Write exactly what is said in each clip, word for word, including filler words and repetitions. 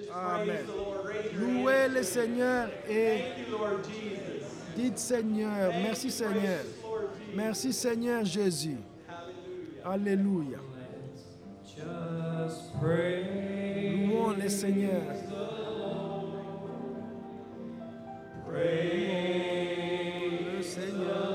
Amen. Louez le Seigneur et dites Seigneur, merci Seigneur. Merci Seigneur Jésus. Alléluia. Louons le Seigneur. Louons le Seigneur.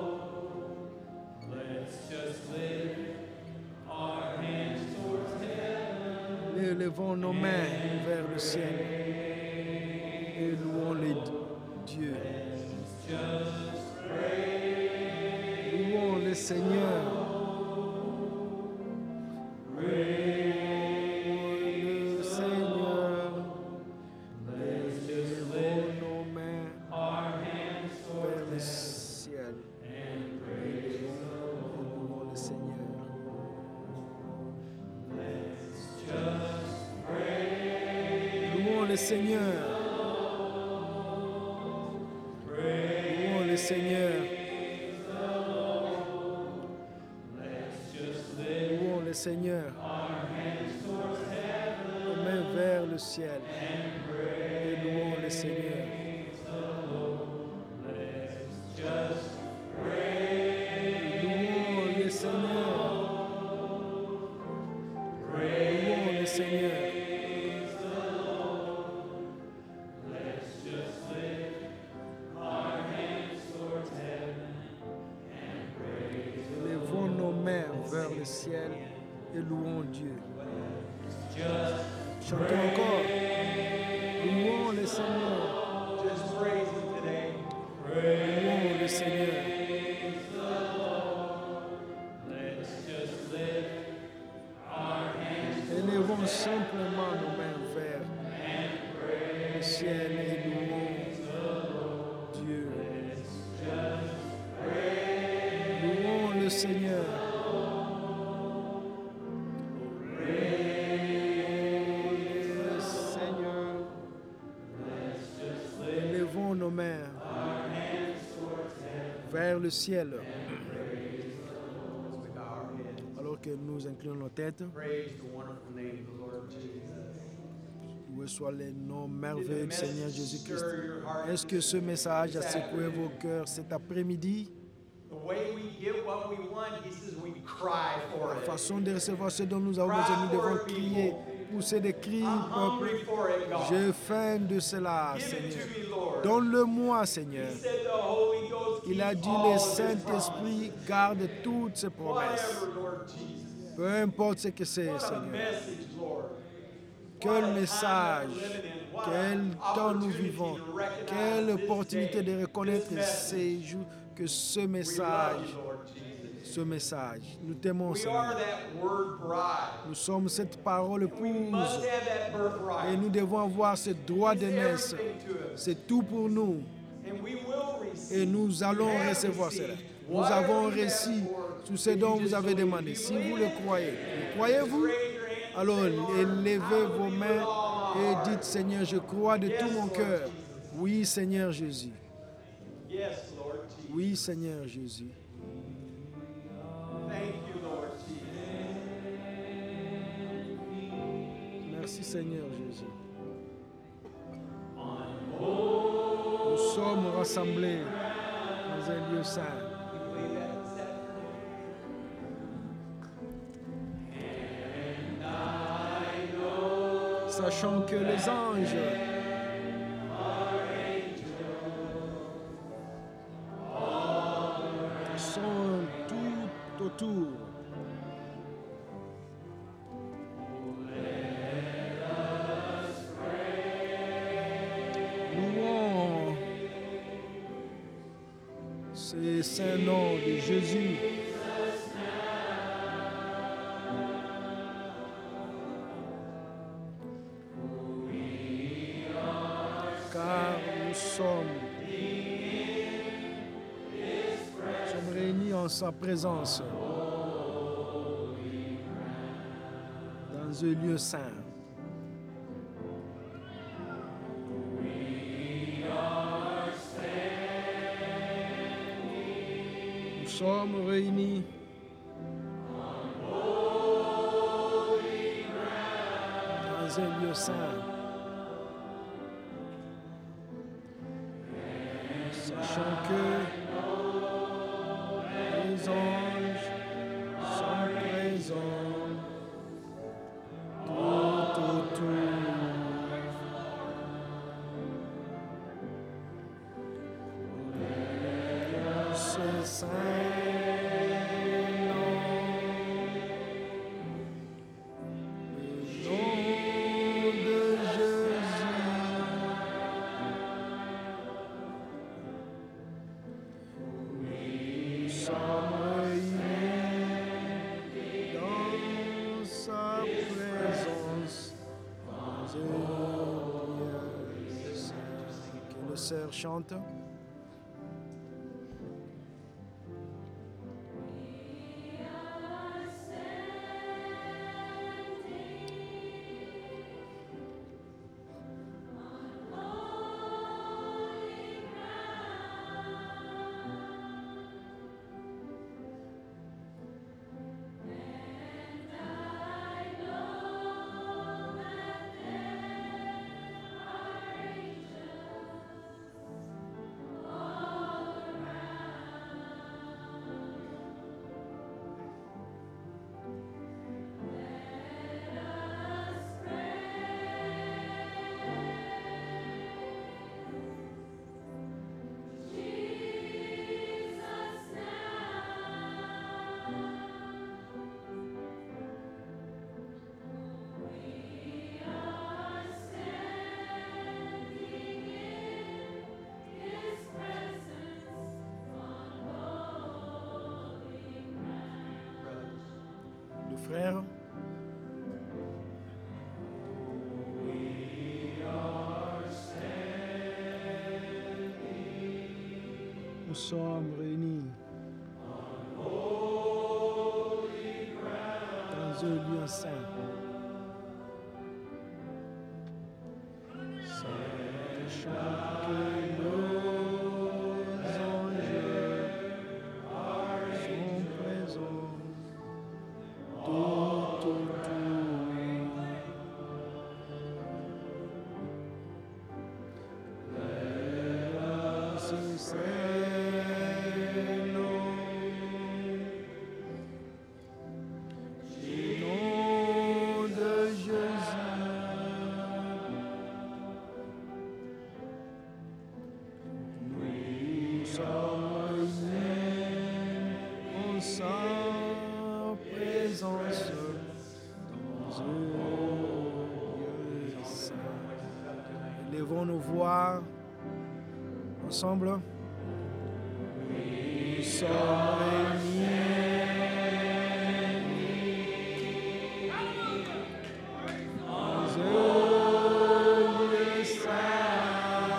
Élevons nos mains vers le ciel et louons les dieux. Louons le Seigneur. Seigneur. Louons le Seigneur. Louons le Seigneur. Nos mains vers le ciel. Et louons le Seigneur. Louons le Seigneur. Louons le Seigneur. Ciel et louons Dieu. Chantons encore. Louons le Seigneur. Louons le Seigneur. Élevons simplement nos mains vers le ciel et louons Dieu. Louons le Seigneur. Nos mains vers le ciel. Alors que nous inclinons nos têtes, loué soit le nom merveilleux du Seigneur Jésus-Christ. Est-ce que ce message a secoué vos cœurs cet après-midi? La façon de recevoir ce dont nous avons besoin, nous devons crier, pousser des cris, peuple. J'ai faim de cela, Seigneur. Donne-le-moi, Seigneur. Il a dit, le Saint-Esprit garde toutes ses promesses. Peu importe ce que c'est, Seigneur. Quel message, quel temps nous vivons, quelle opportunité de reconnaître ces jours, que ce message, ce message, nous t'aimons, Seigneur. Nous sommes cette parole épouse et nous devons avoir ce droit de naissance. C'est tout pour nous et nous allons recevoir cela. Nous avons reçu tout ce dont vous avez demandé. Si vous le croyez, le croyez-vous? Alors élevez vos mains et dites, Seigneur, je crois de tout mon cœur. Oui, Seigneur Jésus. Oui, Seigneur Jésus. Merci, Seigneur Jésus. Nous sommes rassemblés dans un lieu saint. Sachant que les anges sont tout autour. Louons ce saint nom de Jésus. Car nous sommes, nous sommes réunis en sa présence dans un lieu saint. Nous sommes réunis dans un lieu saint. Sachant que les anges sont présents tout autour. Ce Saint-Nom, le nom de Jésus, nous sommes réunis dans sa présence. Que le sœur chante. Frère, nous sommes réunis dans un lieu saint. Sachant que nos anges sont présents tout autour. Ce Saint-Nom, le nom de Jésus, nous sommes réunis en sa présence dans un lieu saint. Élevons nos voix ensemble. Nous sommes réunis dans un lieu saint.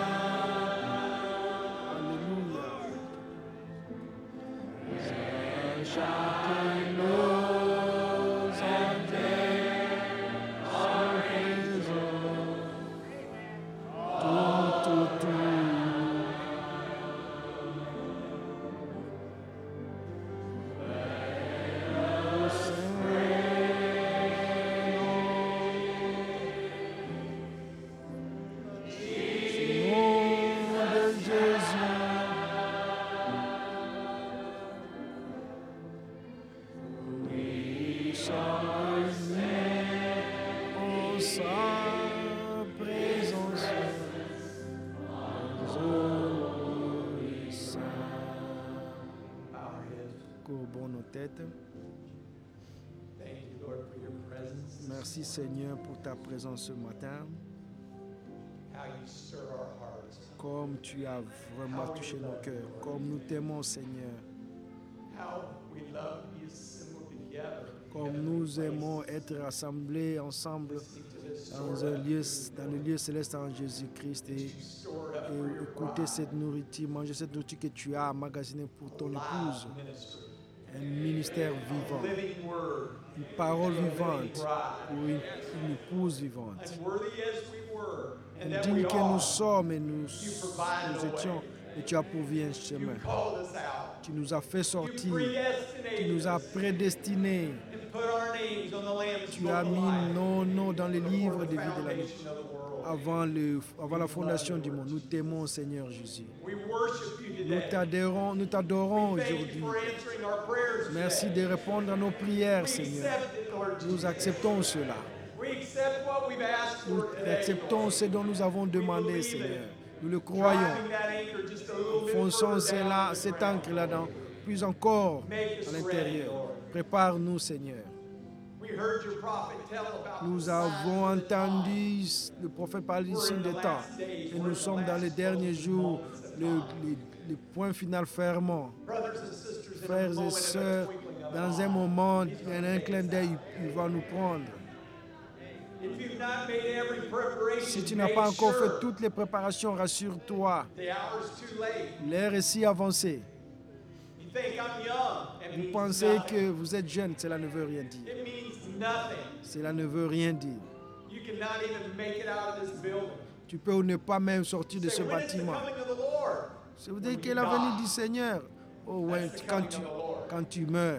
Alléluia. Sachant que nos anges sont présents tout autour. Courbons nos têtes. Merci Seigneur pour ta présence ce matin. Comme tu as vraiment touché nos cœurs, comme nous t'aimons Seigneur. Comme nous aimons être rassemblés ensemble dans, un lieu, dans le lieu céleste en Jésus-Christ et, et écouter cette nourriture, manger cette nourriture que tu as emmagasinée pour ton épouse. Un ministère vivant, une parole vivante pour une, une épouse vivante. Indigne que nous sommes et nous, nous étions, Et tu as pourvu un chemin. Tu nous as fait sortir. Tu nous as prédestinés. Tu as mis nos noms dans les livres de vie de la vie. Avant, le, avant la fondation du monde, nous t'aimons, Seigneur Jésus. Nous t'adorons, nous t'adorons aujourd'hui. Merci de répondre à nos prières, Seigneur. Nous acceptons cela. Nous acceptons ce dont nous avons demandé, Seigneur. Nous le croyons. Fonçons cela, cet ancre là-dedans, plus encore à l'intérieur. Prépare-nous, Seigneur. Nous avons entendu le prophète parler ici des temps. Et nous sommes dans les derniers jours, le, le, le point final fermant. Frères et sœurs, dans un moment, un clin d'œil, il va nous prendre. Si tu n'as pas encore fait toutes les préparations, rassure-toi. L'heure est si avancée. Vous pensez que vous êtes jeune, cela ne veut rien dire. Cela ne veut rien dire. Tu peux ne pas même sortir de ce bâtiment. Ça veut dire que la venue du Seigneur, oh ouais, quand tu, quand tu meurs,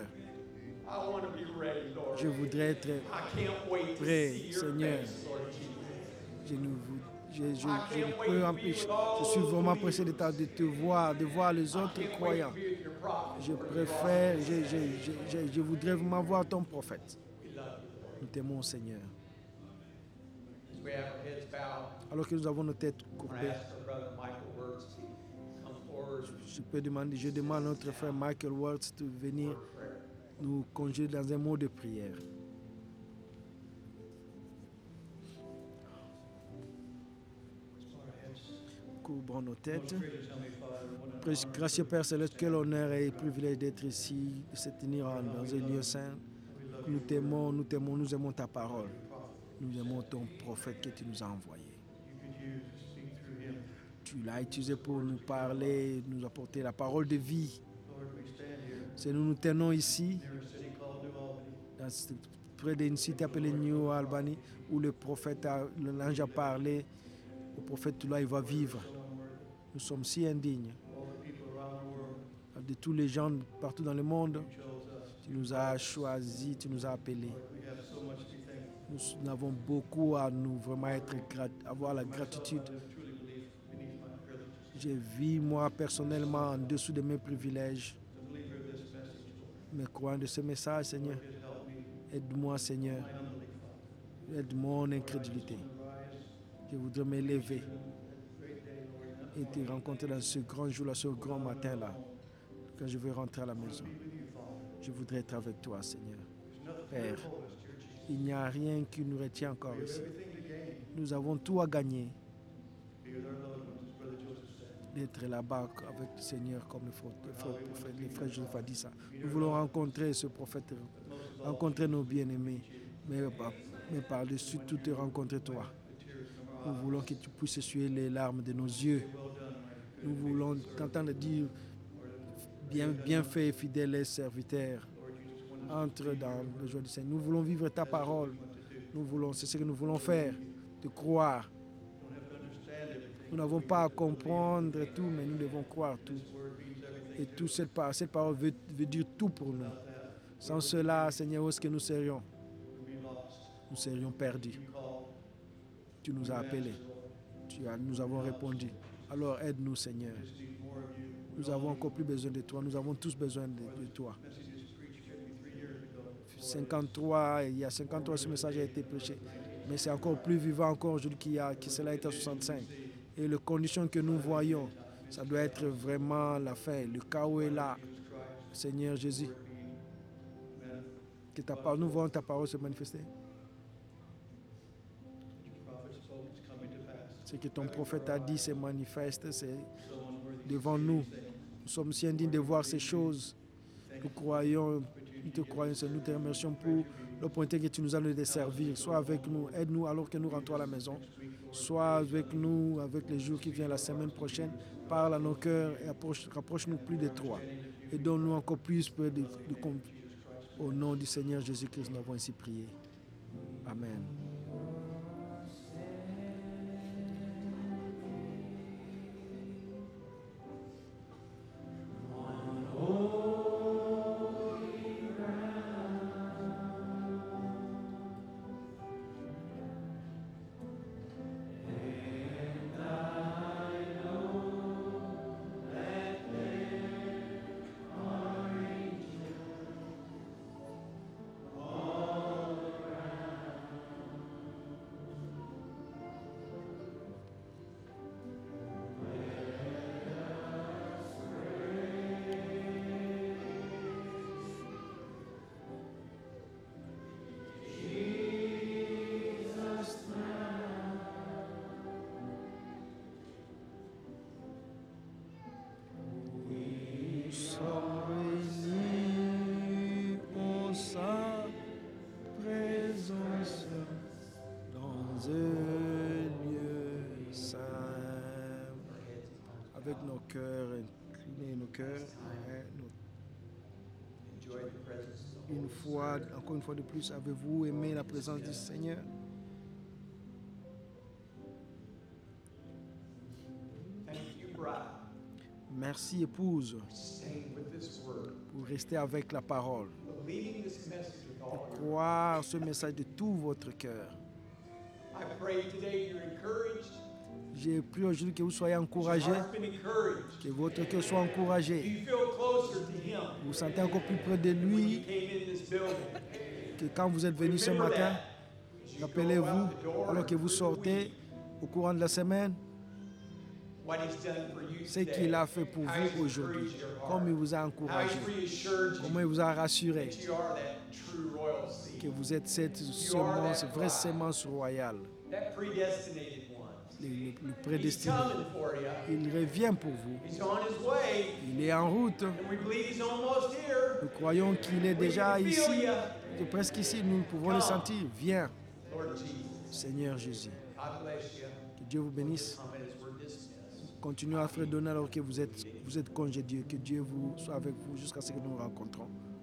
je voudrais être prêt, Seigneur. Je ne, je, je, je ne peux empêcher. Je suis vraiment pressé de, de te voir, de voir les autres croyants. Je préfère, je, je, je, je, je voudrais vraiment voir ton prophète. Nous t'aimons, Seigneur. Alors que nous avons nos têtes courbées, je, peux demander, je demande à notre frère Michael Words de venir nous conjurer dans un mot de prière. Couvrons nos têtes. Gracieux Père Céleste, quel honneur et privilège d'être ici, de se tenir dans un lieu saint. Nous t'aimons, nous t'aimons, nous aimons ta parole. Nous aimons ton prophète que tu nous as envoyé. Tu l'as utilisé pour nous parler, nous apporter la parole de vie. C'est nous nous tenons ici, dans, près d'une cité appelée New Albany, où le prophète, l'ange a parlé. Le prophète là, il va vivre. Nous sommes si indignes de tous les gens partout dans le monde. Tu nous as choisis, tu nous as appelés. Nous avons beaucoup à nous vraiment être avoir la gratitude. Je vis moi personnellement en dessous de mes privilèges. Mais croyant de ce message, Seigneur, aide-moi, Seigneur. Aide mon incrédulité. Je voudrais m'élever et te rencontrer dans ce grand jour-là, ce grand matin-là, quand je vais rentrer à la maison. Je voudrais être avec toi, Seigneur. Père, il n'y a rien qui nous retient encore ici. Nous avons tout à gagner. D'être là-bas avec le Seigneur, comme le frère, le frère Joseph a dit ça. Nous voulons rencontrer ce prophète, rencontrer nos bien-aimés, mais, mais par-dessus tout te rencontrer toi. Nous voulons que tu puisses essuyer les larmes de nos yeux. Nous voulons t'entendre dire bien, bien fait, fidèle et serviteur. Entre dans le joie du Seigneur. Nous voulons vivre ta parole. Nous voulons, c'est ce que nous voulons faire, de croire. Nous n'avons pas à comprendre tout, mais nous devons croire tout. Et tout cette, par cette parole veut, veut dire tout pour nous. Sans cela, Seigneur, où est-ce que nous serions? Nous serions perdus. Tu nous as appelés. Tu as, nous avons répondu. Alors aide-nous, Seigneur. Nous avons encore plus besoin de toi. Nous avons tous besoin de, de toi. cinquante-trois, il y a cinquante-trois, ce message a été prêché. Mais c'est encore plus vivant encore aujourd'hui qu'il y a, que cela est à soixante-cinq. Et les conditions que nous voyons, ça doit être vraiment la fin. Le chaos est là. Seigneur Jésus, que ta parole, nous voyons ta parole se manifester. Ce que ton prophète a dit se manifeste, c'est devant nous. Nous sommes si indignes de voir ces choses. Nous croyons, nous te croyons, nous te remercions pour l'opportunité que tu nous as donné de servir. Sois avec nous, aide-nous alors que nous rentrons à la maison. Sois avec nous avec les jours qui viennent la semaine prochaine. Parle à nos cœurs et approche, rapproche-nous plus de toi. Et donne-nous encore plus de, de, de, au nom du Seigneur Jésus-Christ, nous avons ainsi prié. Amen. avec nos cœurs inclinés, nos cœurs, hein, nos... une fois, encore une fois de plus, avez-vous aimé la présence du Seigneur? Merci, épouse, pour rester avec la parole, de croire ce message de tout votre cœur. J'ai prié aujourd'hui que vous soyez encouragés, que votre cœur soit encouragé. Vous vous sentez encore plus près de lui que quand vous êtes venu ce matin. Rappelez-vous, alors que vous sortez au courant de la semaine, ce qu'il a fait pour vous aujourd'hui, comme il vous a encouragé, comment il vous a rassuré que vous êtes cette semence, vraie semence royale. Le, le, le prédestiné. Il revient pour vous. Il est en route. Nous croyons qu'il est déjà ici, il est presque ici. Nous pouvons le sentir. Viens, Seigneur Jésus. Que Dieu vous bénisse. Continuez à faire donner alors que vous êtes, vous êtes congédiés. Que Dieu vous soit avec vous jusqu'à ce que nous nous rencontrons.